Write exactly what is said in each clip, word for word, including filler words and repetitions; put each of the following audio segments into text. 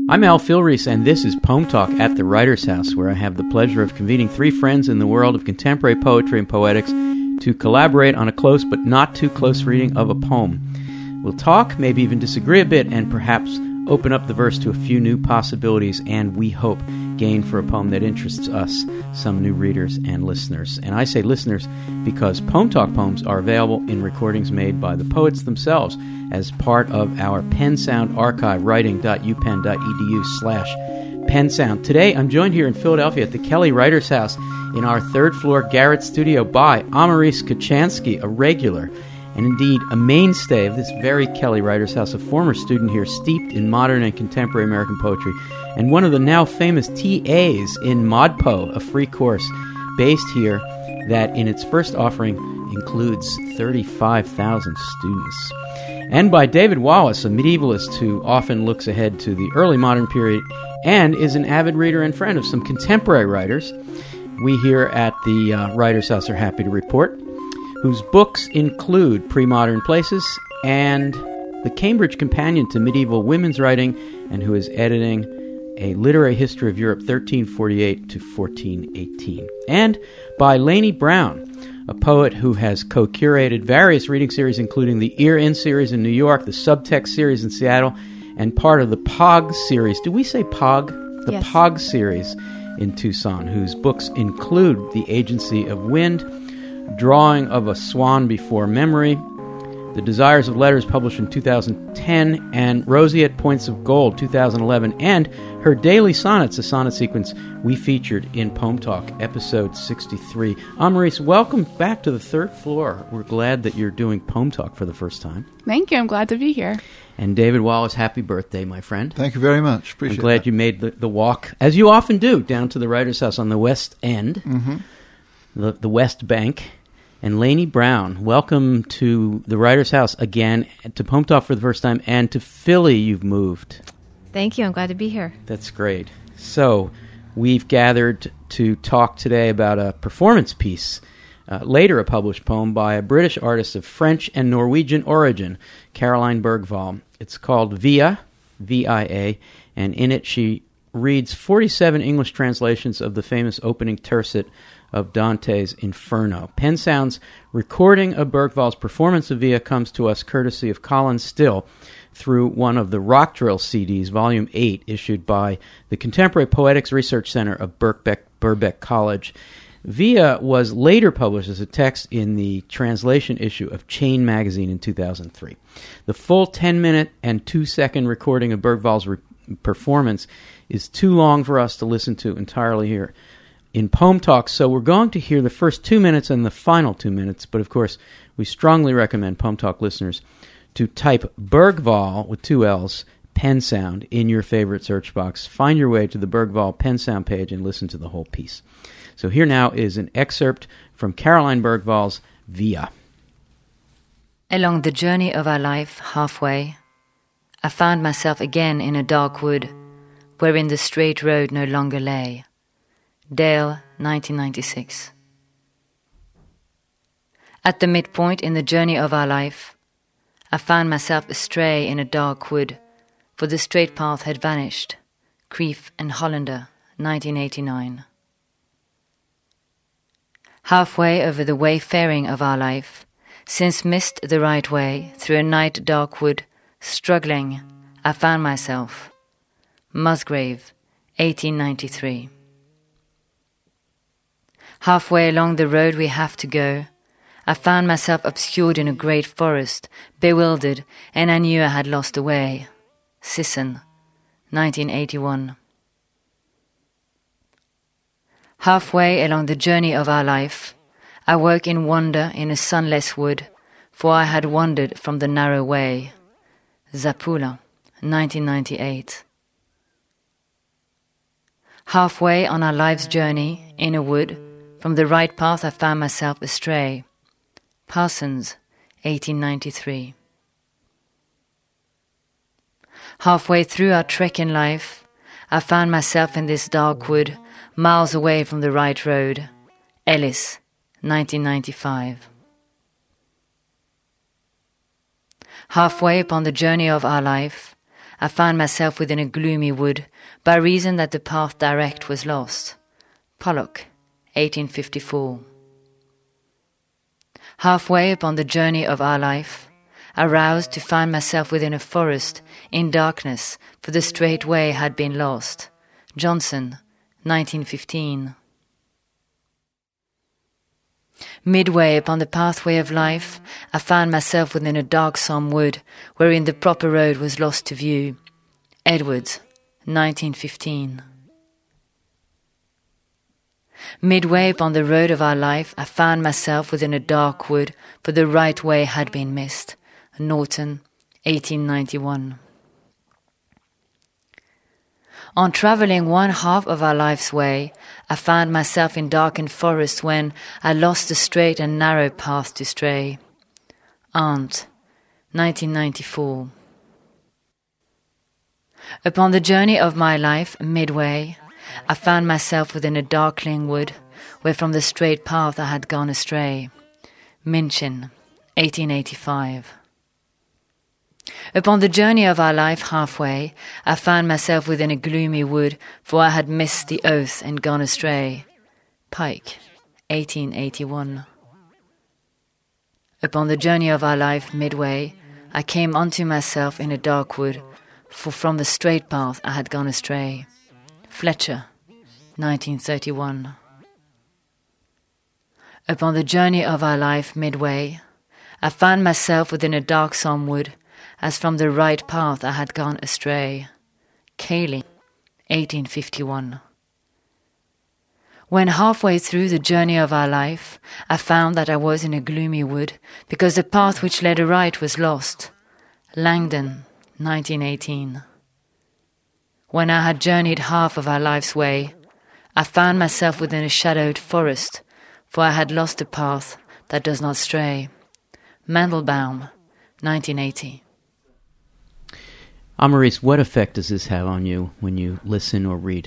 I'm Al Filreis, and this is Poem Talk at the Writer's House, where I have the pleasure of convening three friends in the world of contemporary poetry and poetics to collaborate on a close but not too close reading of a poem. We'll talk, maybe even disagree a bit, and perhaps open up the verse to a few new possibilities, and we hope gain for a poem that interests us, some new readers and listeners. And I say listeners because Poem Talk poems are available in recordings made by the poets themselves as part of our Pen Sound archive, writing.upenn.edu slash pensound. Today, I'm joined here in Philadelphia at the Kelly Writers House in our third floor Garrett studio by Amaris Kochanski, a regular and indeed a mainstay of this very Kelly Writers House, a former student here steeped in modern and contemporary American poetry, and one of the now famous T As in ModPo, a free course based here that in its first offering includes thirty-five thousand students. And by David Wallace, a medievalist who often looks ahead to the early modern period and is an avid reader and friend of some contemporary writers. We here at the uh, Writers House are happy to report, whose books include Pre-Modern Places and the Cambridge Companion to Medieval Women's Writing, and who is editing A Literary History of Europe thirteen forty-eight to fourteen eighteen. And by Lainey Brown, a poet who has co-curated various reading series, including the Ear In series in New York, the Subtext series in Seattle, and part of the P O G series. Do we say P O G? The Yes. P O G series in Tucson, whose books include The Agency of Wind, Drawing of a Swan Before Memory, The Desires of Letters, published in two thousand ten, and Roseate Points of Gold, two thousand eleven, and her Daily Sonnets, a sonnet sequence we featured in Poem Talk, episode sixty-three. Amaris, welcome back to the third floor. We're glad that you're doing Poem Talk for the first time. Thank you. I'm glad to be here. And David Wallace, happy birthday, my friend. Thank you very much. Appreciate I'm glad that. you made the, the walk, as you often do, down to the Writers' House on the West End, Mm-hmm. the, the West Bank. And Lainey Brown, welcome to the Writers' House again, to Poem Talk for the first time, and to Philly you've moved. Thank you. I'm glad to be here. That's great. So, we've gathered to talk today about a performance piece, uh, later a published poem by a British artist of French and Norwegian origin, Caroline Bergvall. It's called Via, V I A, and in it she reads forty-seven English translations of the famous opening tercet of Dante's Inferno. Pen Sound's recording of Bergvall's performance of Via comes to us courtesy of Colin Still through one of the Rock Drill C Ds, Volume eight, issued by the Contemporary Poetics Research Center of Birkbeck, Birkbeck College. Via was later published as a text in the translation issue of Chain magazine in two thousand three. The full ten-minute and two-second recording of Bergvall's re- performance is too long for us to listen to entirely here in Poem Talk, so we're going to hear the first two minutes and the final two minutes, but of course, we strongly recommend Poem Talk listeners to type Bergvall, with two L's, Pen Sound, in your favorite search box. Find your way to the Bergvall Pen Sound page and listen to the whole piece. So here now is an excerpt from Caroline Bergvall's Via. Along the journey of our life, halfway, I found myself again in a dark wood, wherein the straight road no longer lay. Dale, nineteen ninety-six. At the midpoint in the journey of our life, I found myself astray in a dark wood, for the straight path had vanished. Creef and Hollander, nineteen eighty-nine. Halfway over the wayfaring of our life, since missed the right way through a night dark wood, struggling, I found myself. Musgrave, eighteen ninety-three. Halfway along the road we have to go, I found myself obscured in a great forest, bewildered, and I knew I had lost the way. Sisson, nineteen eighty-one. Halfway along the journey of our life, I woke in wonder in a sunless wood, for I had wandered from the narrow way. Zapula, nineteen ninety-eight. Halfway on our life's journey, in a wood, from the right path I found myself astray. Parsons, eighteen ninety-three. Halfway through our trek in life, I found myself in this dark wood, miles away from the right road. Ellis, nineteen ninety-five. Halfway upon the journey of our life, I found myself within a gloomy wood, by reason that the path direct was lost. Pollock, eighteen fifty-four. Halfway upon the journey of our life, I roused to find myself within a forest, in darkness, for the straight way had been lost. Johnson, nineteen fifteen. Midway upon the pathway of life, I found myself within a darksome wood, wherein the proper road was lost to view. Edwards, nineteen fifteen. Midway upon the road of our life, I found myself within a dark wood, for the right way had been missed. Norton, eighteen ninety-one. On travelling one half of our life's way, I found myself in darkened forest when I lost the straight and narrow path to stray. Arndt, nineteen ninety-four. Upon the journey of my life, midway, I found myself within a darkling wood, where from the straight path I had gone astray. Minchin, eighteen eighty-five. Upon the journey of our life halfway, I found myself within a gloomy wood, for I had missed the oath and gone astray. Pike, eighteen eighty-one. Upon the journey of our life midway, I came unto myself in a dark wood, for from the straight path I had gone astray. Fletcher, nineteen thirty-one. Upon the journey of our life midway, I found myself within a darksome wood, as from the right path I had gone astray. Cayley, eighteen fifty-one. When halfway through the journey of our life, I found that I was in a gloomy wood, because the path which led aright was lost. Langdon, nineteen eighteen. When I had journeyed half of our life's way, I found myself within a shadowed forest, for I had lost a path that does not stray. Mandelbaum, nineteen eighty. Amaris, what effect does this have on you when you listen or read?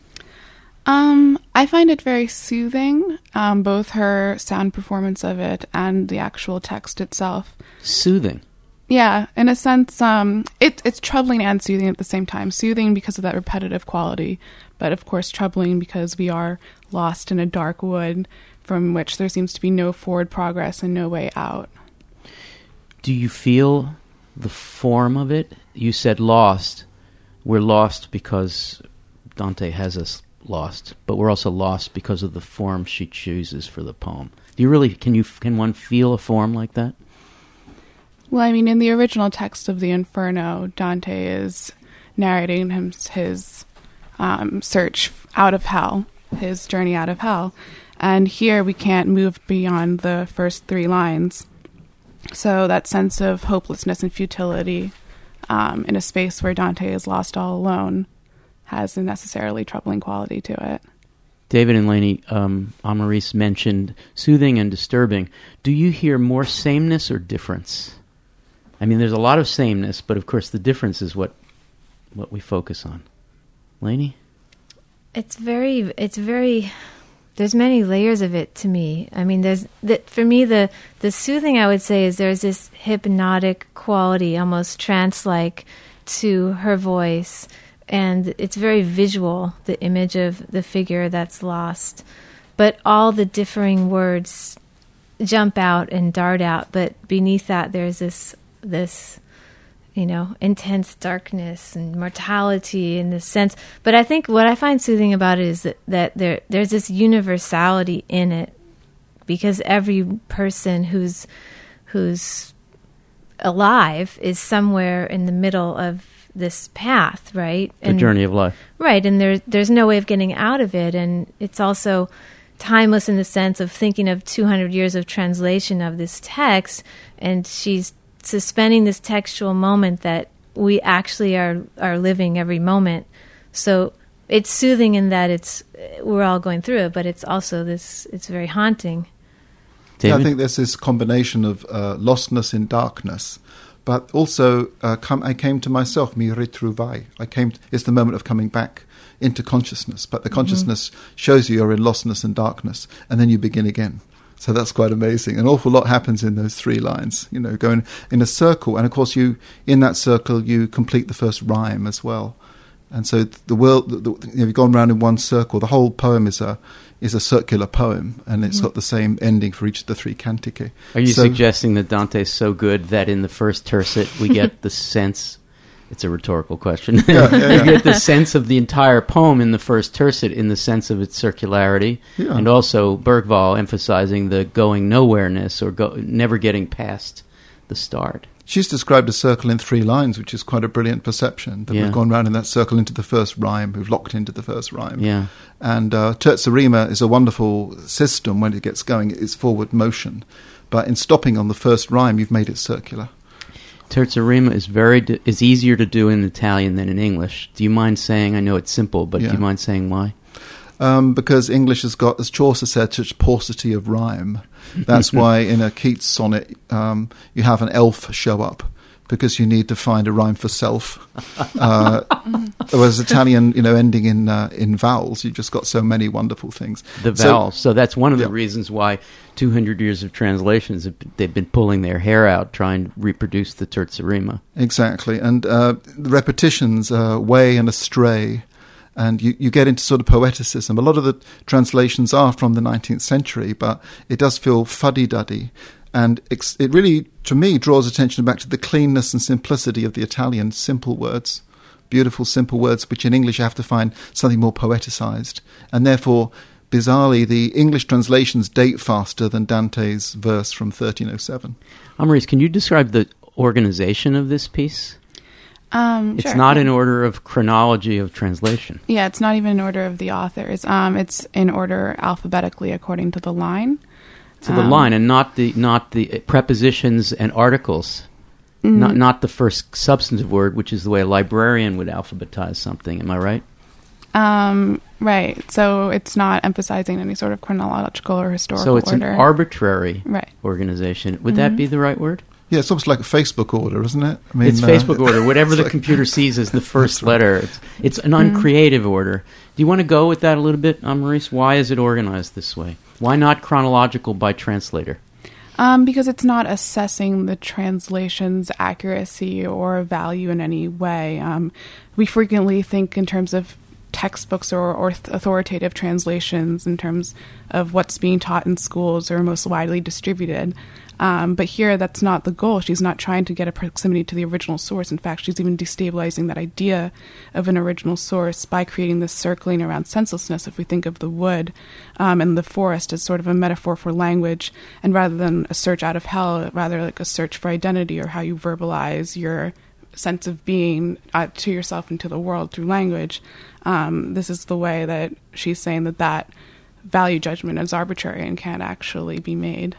Um, I find it very soothing, um, both her sound performance of it and the actual text itself. Soothing? Yeah, in a sense, um, it, it's troubling and soothing at the same time. Soothing because of that repetitive quality, but of course troubling because we are lost in a dark wood from which there seems to be no forward progress and no way out. Do you feel the form of it? You said lost. We're lost because Dante has us lost, but we're also lost because of the form she chooses for the poem. Do you really, can you, can one feel a form like that? Well, I mean, in the original text of the Inferno, Dante is narrating him his um, search out of hell, his journey out of hell. And here we can't move beyond the first three lines. So that sense of hopelessness and futility um, in a space where Dante is lost all alone has a necessarily troubling quality to it. David and Lainey, um, Amaris mentioned soothing and disturbing. Do you hear more sameness or difference? I mean, there's a lot of sameness, but of course the difference is what what we focus on. Lainey? It's very, it's very, there's many layers of it to me. I mean, there's, the, for me, the, the soothing, I would say, is there's this hypnotic quality, almost trance-like, to her voice. And it's very visual, the image of the figure that's lost. But all the differing words jump out and dart out. But beneath that, there's this, this, you know, intense darkness and mortality in this sense. But I think what I find soothing about it is that, that there there's this universality in it, because every person who's who's alive is somewhere in the middle of this path, right? The and, journey of life. Right, and there, there's no way of getting out of it. And it's also timeless in the sense of thinking of two hundred years of translation of this text, and she's suspending this textual moment that we actually are, are living every moment. So it's soothing in that it's we're all going through it, but it's also this, it's very haunting. Yeah, I think there's this combination of uh, lostness in darkness, but also uh, come, I came to myself, mi ritruvai. I came. To, it's the moment of coming back into consciousness, but the consciousness mm-hmm. shows you you're in lostness and darkness, and then you begin again. So that's quite amazing. An awful lot happens in those three lines, you know, going in a circle. And of course, you in that circle, you complete the first rhyme as well. And so the world, the, the, you know, you've gone round in one circle. The whole poem is a is a circular poem, and it's mm-hmm. got the same ending for each of the three cantiche. Are you so, suggesting that Dante's so good that in the first tercet we get the sense? It's a rhetorical question. Yeah, yeah, yeah. You get the sense of the entire poem in the first tercet, in the sense of its circularity, yeah. and also Bergvall emphasizing the going nowhereness or go, never getting past the start. She's described a circle in three lines, which is quite a brilliant perception, that yeah. we've gone round in that circle into the first rhyme, we've locked into the first rhyme. Yeah. And uh, terza rima is a wonderful system when it gets going. It's forward motion. But in stopping on the first rhyme, you've made it circular. Terza rima is very d- is easier to do in Italian than in English. Do you mind saying, I know it's simple, but yeah. do you mind saying why? Um, because English has got, as Chaucer said, such paucity of rhyme. That's why in a Keats sonnet um, you have an elf show up, because you need to find a rhyme for self. Uh, whereas Italian, you know, ending in uh, in vowels, you've just got so many wonderful things. The vowels. So, so that's one of the yeah. reasons why two hundred years of translations, they've been pulling their hair out trying to reproduce the terza rima. Exactly. And uh, the repetitions, uh, way and astray, and you, you get into sort of poeticism. A lot of the translations are from the nineteenth century, but it does feel fuddy-duddy. And it really, to me, draws attention back to the cleanness and simplicity of the Italian simple words, beautiful, simple words, which in English you have to find something more poeticized. And therefore, bizarrely, the English translations date faster than Dante's verse from thirteen oh seven. Amaris, can you describe the organization of this piece? Um, it's sure. not in order of chronology of translation. Yeah, it's not even in order of the authors. Um, it's in order alphabetically according to the line. To the um, line, and not the not the prepositions and articles, mm-hmm. not not the first substantive word, which is the way a librarian would alphabetize something. Am I right? Um, right. So it's not emphasizing any sort of chronological or historical order. So it's order. an arbitrary right. organization. Would mm-hmm. that be the right word? Yeah, it's almost like a Facebook order, isn't it? I mean, it's uh, Facebook order. Whatever the like computer sees as the first right. letter. It's, it's an uncreative mm. order. Do you want to go with that a little bit, Amaris? Why is it organized this way? Why not chronological by translator? Um, because it's not assessing the translation's accuracy or value in any way. Um, we frequently think in terms of textbooks or, or authoritative translations in terms of what's being taught in schools or most widely distributed. Um, but here, that's not the goal. She's not trying to get a proximity to the original source. In fact, she's even destabilizing that idea of an original source by creating this circling around senselessness. If we think of the wood um, and the forest as sort of a metaphor for language, and rather than a search out of hell, rather like a search for identity or how you verbalize your sense of being uh, to yourself and to the world through language, um, this is the way that she's saying that that value judgment is arbitrary and can't actually be made.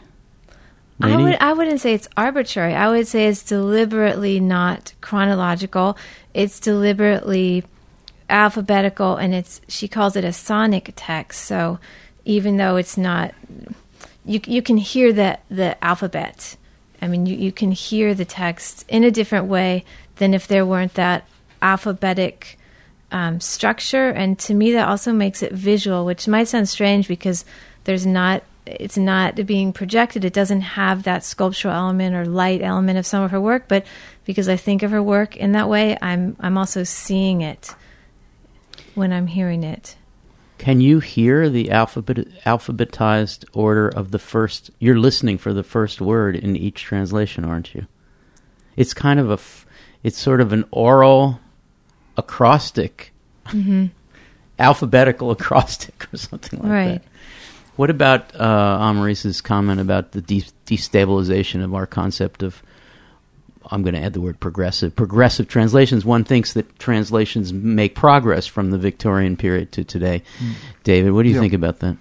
I would I wouldn't say it's arbitrary. I would say it's deliberately not chronological. It's deliberately alphabetical, and it's she calls it a sonic text. So even though it's not, you you can hear the the alphabet. I mean, you, you can hear the text in a different way than if there weren't that alphabetic um, structure. And to me, that also makes it visual, which might sound strange because there's not. It's not being projected. It doesn't have that sculptural element or light element of some of her work, but because I think of her work in that way, I'm I'm also seeing it when I'm hearing it. Can you hear the alphabet alphabetized order of the first? You're listening for the first word in each translation, aren't you? It's kind of a, it's sort of an oral acrostic, mm-hmm. alphabetical acrostic or something like right. that. What about uh, Amaris's comment about the de- destabilization of our concept of, I'm going to add the word progressive, progressive translations? One thinks that translations make progress from the Victorian period to today. Mm. David, what do you yeah. think about that?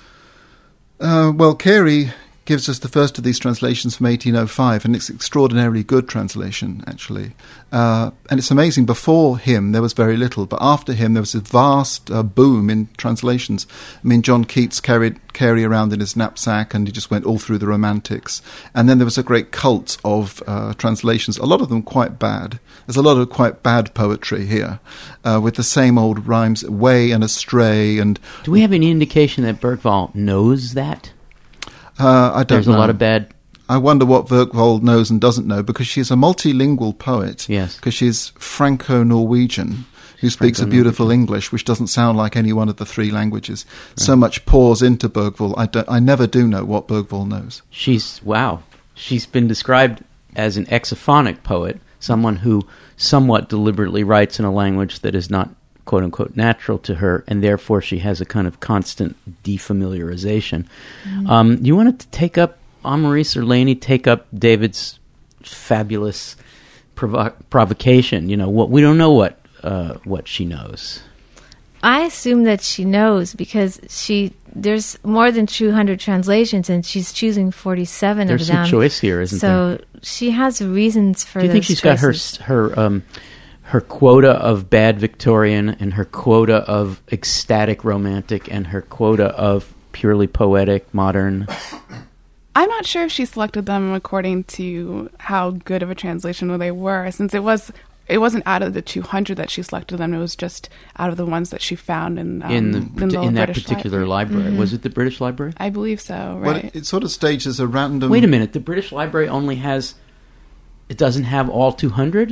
Uh, well, Carey gives us the first of these translations from eighteen oh five, and it's an extraordinarily good translation, actually. Uh, and it's amazing, before him there was very little, but after him there was a vast uh, boom in translations. I mean, John Keats carried Carey around in his knapsack, and he just went all through the Romantics. And then there was a great cult of uh, translations, a lot of them quite bad. There's a lot of quite bad poetry here, uh, with the same old rhymes, way and astray. And do we have any indication that Bergvall knows that? Uh, I don't There's know. a lot of bad... I wonder what Bergvold knows and doesn't know, because she's a multilingual poet. Yes. Because she's Franco-Norwegian, who speaks a beautiful English, which doesn't sound like any one of the three languages. Right. So much pours into Bergvold. I, don't, I never do know what Bergvold knows. She's, wow. She's been described as an exophonic poet, someone who somewhat deliberately writes in a language that is not quote-unquote natural to her, and therefore she has a kind of constant defamiliarization. Mm-hmm. Um, you wanted to take up, Anne-Maurice or Lainey, take up David's fabulous provo- provocation. You know, what we don't know what uh, what she knows. I assume that she knows, because she there's more than two hundred translations, and she's choosing forty-seven There's of them. There's some choice here, isn't so there? So she has reasons for. Do you think she's choices. got her her um, her quota of bad Victorian, and her quota of ecstatic romantic, and her quota of purely poetic modern? I'm not sure if she selected them according to how good of a translation they were, since it was it wasn't out of the two hundred that she selected them. It was just out of the ones that she found in um, in, the, in, the in that British particular library. library. Mm-hmm. Was it the British Library? I believe so. Right. Well, it, it sort of staged as a random. Wait a minute. The British Library only has. It doesn't have all two hundred.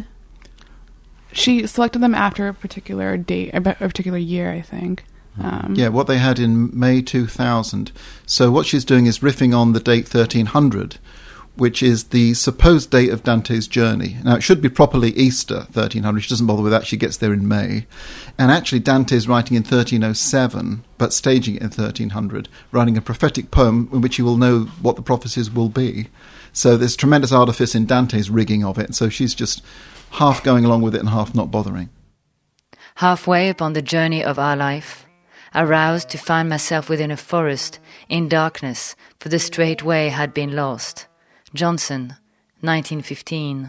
She selected them after a particular date, a particular year, I think. Um, yeah, what they had in May two thousand. So what she's doing is riffing on the date thirteen hundred, which is the supposed date of Dante's journey. Now, it should be properly Easter, thirteen hundred. She doesn't bother with that. She gets there in May. And actually, Dante's writing in thirteen oh seven, but staging it in thirteen hundred, writing a prophetic poem in which you will know what the prophecies will be. So there's tremendous artifice in Dante's rigging of it. So she's just half going along with it and half not bothering. Halfway upon the journey of our life, aroused to find myself within a forest, in darkness, for the straight way had been lost. Johnson, nineteen fifteen.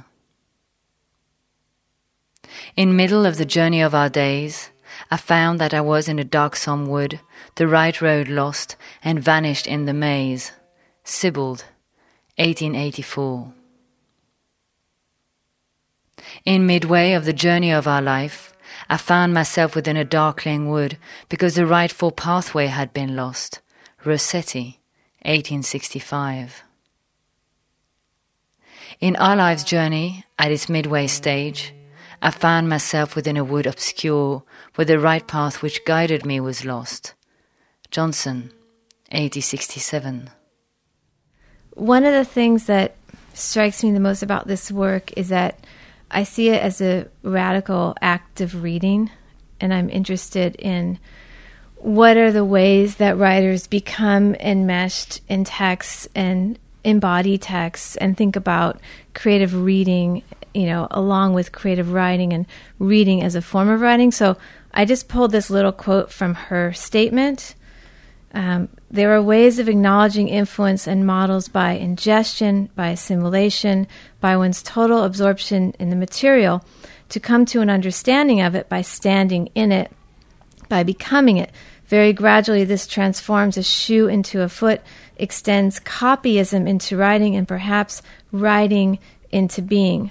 In middle of the journey of our days, I found that I was in a darksome wood, the right road lost, and vanished in the maze. Sibbald, eighteen eighty-four. In midway of the journey of our life, I found myself within a darkling wood, because the rightful pathway had been lost. Rossetti, eighteen sixty-five. In our life's journey, at its midway stage, I found myself within a wood obscure, where the right path which guided me was lost. Johnson, eighteen sixty-seven. One of the things that strikes me the most about this work is that I see it as a radical act of reading, and I'm interested in what are the ways that writers become enmeshed in texts and embody texts and think about creative reading, you know, along with creative writing and reading as a form of writing. So I just pulled this little quote from her statement. Um, there are ways of acknowledging influence and models by ingestion, by assimilation, by one's total absorption in the material, to come to an understanding of it by standing in it, by becoming it. Very gradually, this transforms a shoe into a foot, extends copyism into writing, and perhaps writing into being.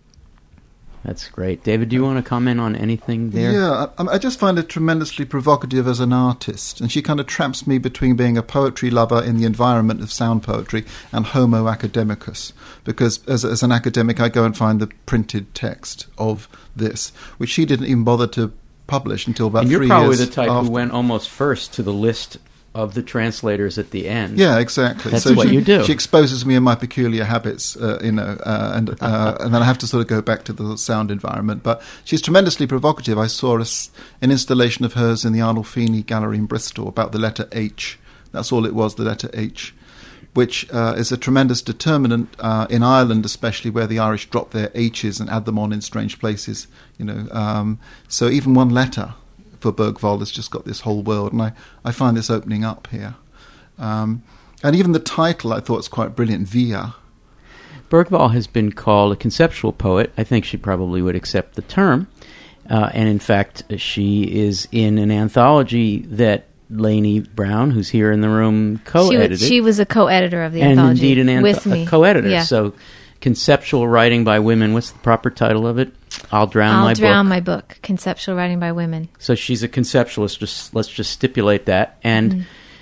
That's great. David, do you want to comment on anything there? Yeah, I, I just find it tremendously provocative as an artist, and she kind of traps me between being a poetry lover in the environment of sound poetry and homo academicus, because as, as an academic I go and find the printed text of this, which she didn't even bother to publish until about three years And you're probably years the type after. who went almost first to the list of the translators at the end. Yeah, exactly. That's so what she, you do. She exposes me in my peculiar habits, uh, you know, uh, and uh, and then I have to sort of go back to the sound environment. But she's tremendously provocative. I saw a, an installation of hers in the Arnolfini Gallery in Bristol about the letter H. That's all it was, the letter H, which uh, is a tremendous determinant uh, in Ireland, especially where the Irish drop their H's and add them on in strange places. You know, um, so even one letter for Bergvold has just got this whole world, and I, I find this opening up here. Um, and even the title I thought was quite brilliant, Via. Bergvold has been called a conceptual poet. I think she probably would accept the term. Uh, and in fact, she is in an anthology that Lainey Brown, who's here in the room, co-edited. She, she was a co-editor of the and anthology. And indeed an with anth- me. a co-editor. Yeah. So conceptual writing by women. What's the proper title of it? I'll drown I'll my drown book. my book. Conceptual writing by women. So she's a conceptualist. Just let's just stipulate that. And mm-hmm.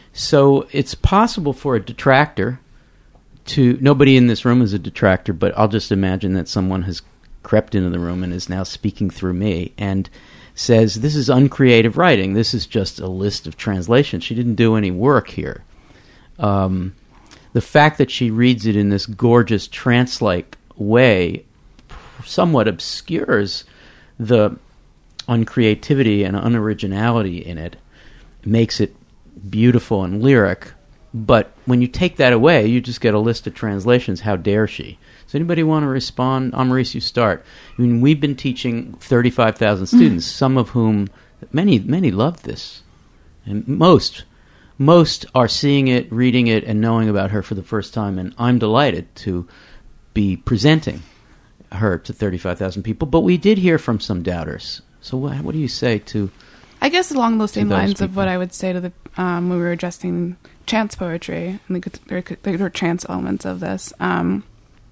So it's possible for a detractor to, nobody in this room is a detractor, but I'll just imagine that someone has crept into the room and is now speaking through me and says, this is uncreative writing. This is just a list of translations. She didn't do any work here. Um, the fact that she reads it in this gorgeous trance-like way somewhat obscures the uncreativity and unoriginality in it, makes it beautiful and lyric. But when you take that away, you just get a list of translations. How dare she? Does anybody want to respond? Amaris, you start. I mean, we've been teaching thirty-five thousand students, mm. some of whom, many, many love this. And most, most are seeing it, reading it, and knowing about her for the first time. And I'm delighted to be presenting her to thirty-five thousand people. But we did hear from some doubters. So what, what do you say to... I guess along those same those lines people. of what I would say to the um, when we were addressing chance poetry, and the, there, there are chance elements of this, um,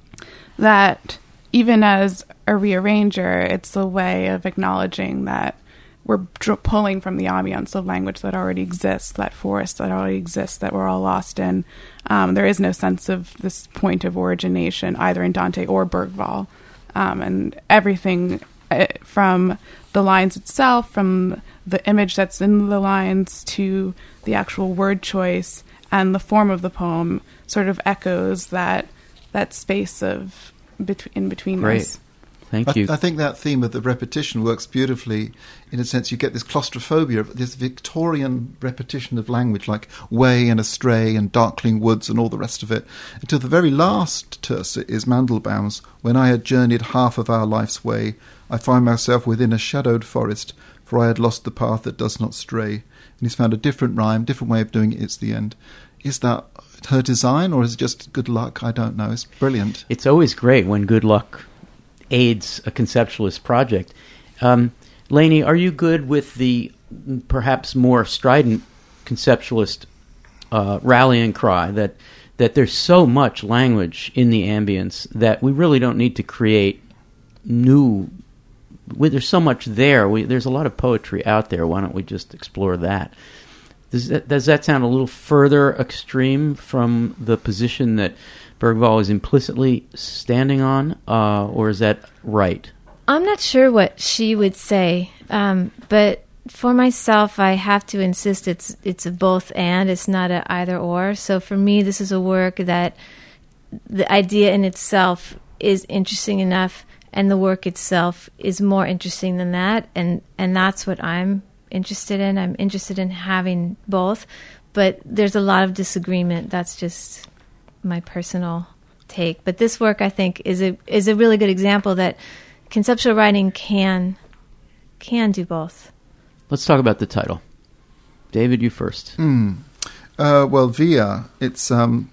that even as a rearranger, it's a way of acknowledging that we're dr- pulling from the ambience of language that already exists, that forest that already exists, that we're all lost in. Um, there is no sense of this point of origination, either in Dante or Bergvall. Um, and everything uh, from the lines itself, from the image that's in the lines to the actual word choice and the form of the poem sort of echoes that that space of bet- in between Great. us. Thank I, you. I think that theme of the repetition works beautifully. In a sense, you get this claustrophobia, this Victorian repetition of language, like way and astray and darkling woods and all the rest of it. Until the very last tercet is Mandelbaum's, when I had journeyed half of our life's way, I find myself within a shadowed forest, for I had lost the path that does not stray. And he's found a different rhyme, different way of doing it. It's the end. Is that her design, or is it just good luck? I don't know. It's brilliant. It's always great when good luck aids a conceptualist project. Um, Lainey, are you good with the perhaps more strident conceptualist uh, rallying cry that that there's so much language in the ambience that we really don't need to create new... We, there's so much there. We, there's a lot of poetry out there. Why don't we just explore that? Does that, does that sound a little further extreme from the position that Bergvall is implicitly standing on, uh, or is that right? I'm not sure what she would say, um, but for myself, I have to insist it's it's a both and. It's not a either or. So for me, this is a work that the idea in itself is interesting enough, and the work itself is more interesting than that, and and that's what I'm interested in. I'm interested in having both, but there's a lot of disagreement. That's just my personal take. But this work, I think, is a is a really good example that conceptual writing can can do both. Let's talk about the title. David, you first. Mm. Uh, well, via, it's um,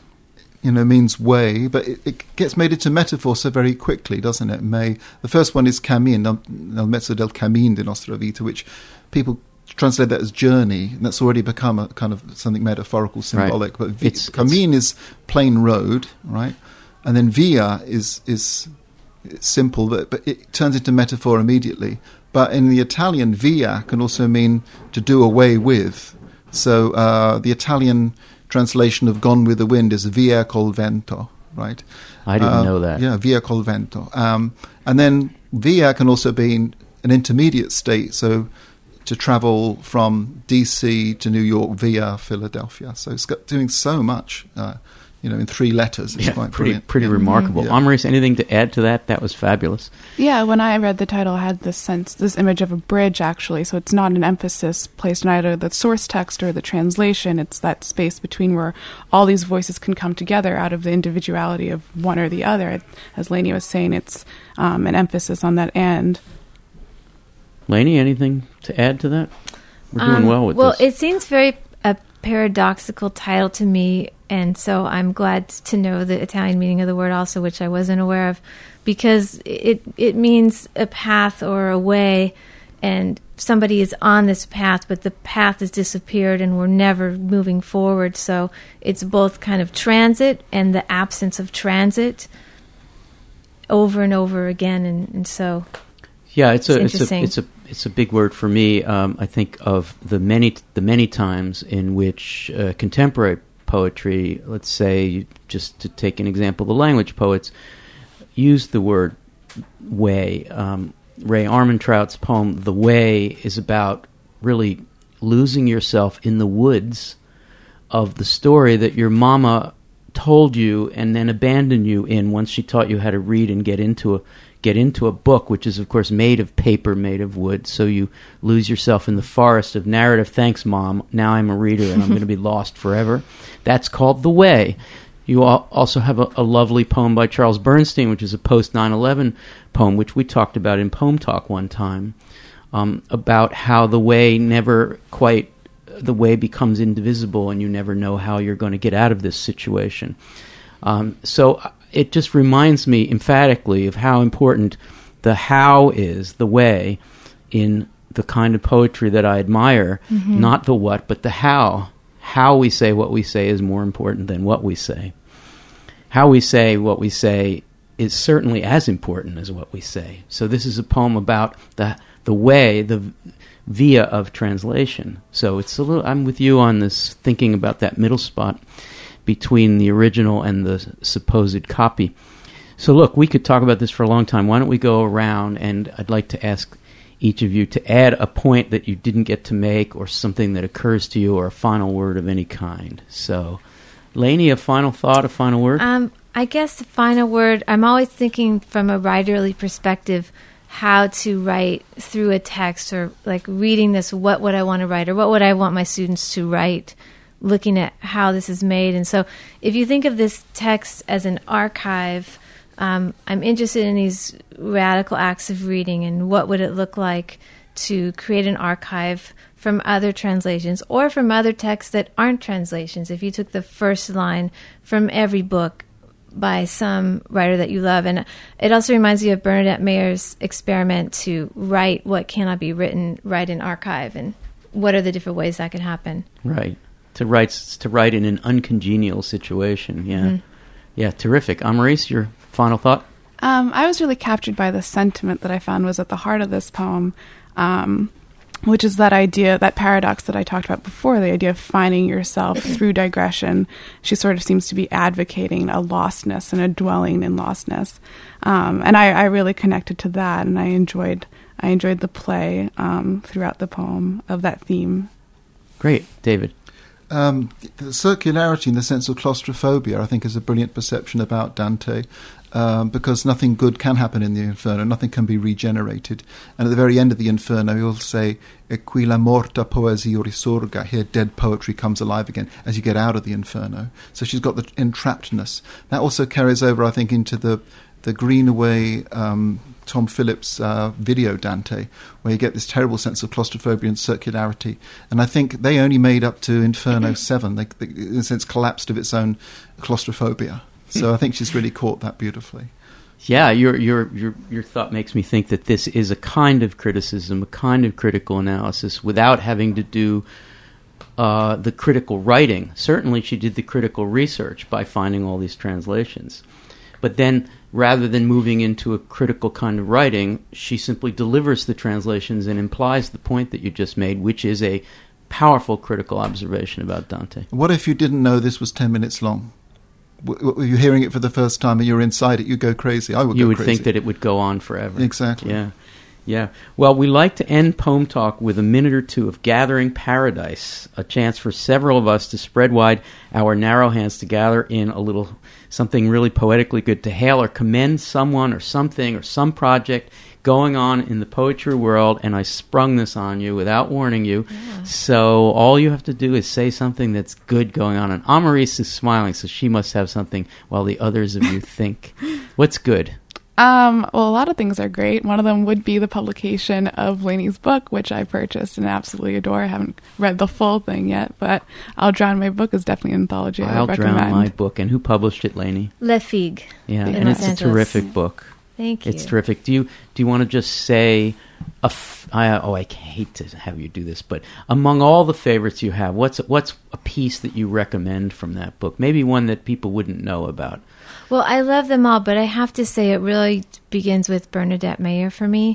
you know means way, but it, it gets made into metaphor so very quickly, doesn't it? May the first one is camin, nel mezzo del camin di nostra vita, which people translate that as journey, and that's already become a kind of something metaphorical, symbolic. Right. But vi- It's- camin is plain road, right? And then via is is it's simple, but but it turns into metaphor immediately. But in the Italian, via can also mean to do away with. So uh, the Italian translation of "Gone with the Wind" is "via col vento," right? I didn't Uh, know that. Yeah, via col vento. Um, and then via can also be an intermediate state, so to travel from D C to New York via Philadelphia. So it's got doing so much, uh, you know, in three letters. It's Yeah, quite pretty brilliant. pretty Yeah. remarkable. Yeah. Amaris, anything to add to that? That was fabulous. Yeah, when I read the title, I had this sense, this image of a bridge, actually. So it's not an emphasis placed on either the source text or the translation. It's that space between where all these voices can come together out of the individuality of one or the other. As Lainey was saying, it's um, an emphasis on that end. Lainey, anything to add to that? We're doing Um, well with well, this. it seems very a paradoxical title to me, and so I'm glad to know the Italian meaning of the word also, which I wasn't aware of, because it it means a path or a way, and somebody is on this path, but the path has disappeared and we're never moving forward. So it's both kind of transit and the absence of transit over and over again, and, and so Yeah, it's a It's it's a interesting. it's a it's a big word for me. Um, I think of the many the many times in which uh, contemporary poetry, let's say, just to take an example, the language poets use the word way. Um, Ray Armentrout's poem, The Way, is about really losing yourself in the woods of the story that your mama told you and then abandoned you in once she taught you how to read and get into a get into a book, which is, of course, made of paper, made of wood. So you lose yourself in the forest of narrative. Thanks, Mom. Now I'm a reader and I'm going to be lost forever. That's called The Way. You al- also have a, a lovely poem by Charles Bernstein, which is a post nine eleven poem, which we talked about in Poem Talk one time, um, about how the way never quite, the way becomes indivisible and you never know how you're going to get out of this situation. Um, so it just reminds me emphatically of how important the how is, the way, in the kind of poetry that I admire, mm-hmm. not the what, but the how. How we say what we say is more important than what we say. How we say what we say is certainly as important as what we say. So this is a poem about the the way, the via of translation. So it's a little, I'm with you on this, thinking about that middle spot between the original and the supposed copy. So look, we could talk about this for a long time. Why don't we go around, and I'd like to ask each of you to add a point that you didn't get to make, or something that occurs to you, or a final word of any kind. So, Lainey, a final thought, a final word? Um, I guess the final word, I'm always thinking from a writerly perspective how to write through a text, or like reading this, what would I want to write, or what would I want my students to write, looking at how this is made. And so if you think of this text as an archive, um, I'm interested in these radical acts of reading, and what would it look like to create an archive from other translations or from other texts that aren't translations. If you took the first line from every book by some writer that you love. And it also reminds me of Bernadette Mayer's experiment to write what cannot be written, write in archive, and what are the different ways that could happen. Right. To write to write in an uncongenial situation. Yeah. Mm-hmm. Yeah, terrific. Amaris, your final thought? Um, I was really captured by the sentiment that I found was at the heart of this poem, um, which is that idea, that paradox that I talked about before, the idea of finding yourself through digression. She sort of seems to be advocating a lostness and a dwelling in lostness. Um, and I, I really connected to that, and I enjoyed I enjoyed the play um, throughout the poem of that theme. Great. David? Um, the circularity in the sense of claustrophobia, I think, is a brilliant perception about Dante, um, because nothing good can happen in the Inferno, nothing can be regenerated. And at the very end of the Inferno, he'll say, "E qui la morta poesia risorga," here dead poetry comes alive again, as you get out of the Inferno. So she's got the entrappedness. That also carries over, I think, into the, the Greenaway, um, Tom Phillips uh, video Dante, where you get this terrible sense of claustrophobia and circularity. And I think they only made up to Inferno seven. They, they, in a sense, collapsed of its own claustrophobia. So I think she's really caught that beautifully. Yeah, your your your your thought makes me think that this is a kind of criticism, a kind of critical analysis, without having to do uh, the critical writing. Certainly, she did the critical research by finding all these translations. But then, rather than moving into a critical kind of writing, she simply delivers the translations and implies the point that you just made, which is a powerful critical observation about Dante. What if you didn't know this was ten minutes long? Were you hearing it for the first time and you're inside it, you go crazy. I would you go would crazy. think that it would go on forever. Exactly. Yeah. Yeah. Well, we like to end Poem Talk with a minute or two of Gathering Paradise, a chance for several of us to spread wide our narrow hands to gather in a little something really poetically good, to hail or commend someone or something or some project going on in the poetry world. And I sprung this on you without warning you. Yeah. So all you have to do is say something that's good going on. And Amaris is smiling, so she must have something while the others of you think. What's good? Um, well, a lot of things are great. One of them would be the publication of Lainey's book, which I purchased and absolutely adore. I haven't read the full thing yet, but I'll Drown My Book is definitely an anthology I I'll would recommend. Drown My Book. And who published it, Lainey? Le Figue. Yeah, in and Los it's Angeles. a terrific book. Thank you. It's terrific. Do you do you want to just say, a f- I, oh, I hate to have you do this, but among all the favorites you have, what's what's a piece that you recommend from that book? Maybe one that people wouldn't know about. Well, I love them all, but I have to say it really begins with Bernadette Mayer for me.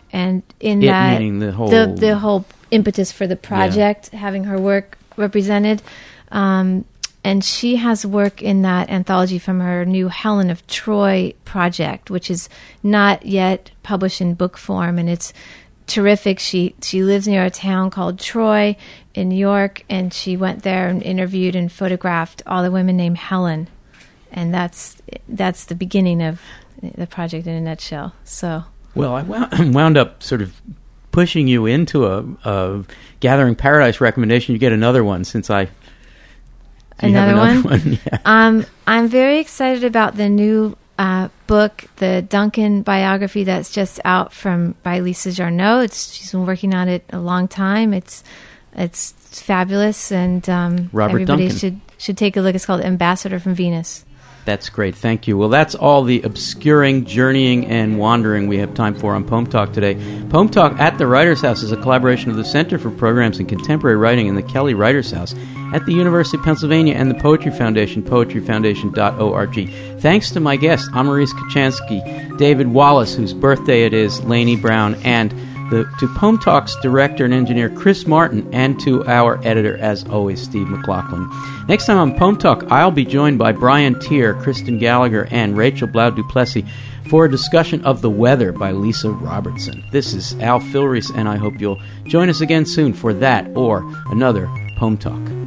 and in It that meaning the whole the, the whole impetus for the project, yeah. having her work represented. Um, and she has work in that anthology from her new Helen of Troy project, which is not yet published in book form, and it's terrific. She she lives near a town called Troy in New York, and she went there and interviewed and photographed all the women named Helen, and that's that's the beginning of the project in a nutshell. So well, I wound up sort of pushing you into a, a Gathering Paradise recommendation. You get another one since I. Another, another one. one? Yeah. Um, I'm very excited about the new uh, book, the Duncan biography that's just out from by Lisa Jarnot. It's, she's been working on it a long time. It's it's fabulous, and um, Robert everybody Duncan. should should take a look. It's called Ambassador from Venus. That's great. Thank you. Well, that's all the obscuring, journeying, and wandering we have time for on Poem Talk today. Poem Talk at the Writers' House is a collaboration of the Center for Programs in Contemporary Writing and the Kelly Writers' House at the University of Pennsylvania and the Poetry Foundation, poetry foundation dot org. Thanks to my guests, Amaris Kochanski, David Wallace, whose birthday it is, Lainey Brown, and the, to Poem Talk's director and engineer, Chris Martin, and to our editor, as always, Steve McLaughlin. Next time on Poem Talk, I'll be joined by Brian Tier, Kristen Gallagher, and Rachel Blau-Duplessis for a discussion of The Weather by Lisa Robertson. This is Al Filreis, and I hope you'll join us again soon for that or another Poem Talk.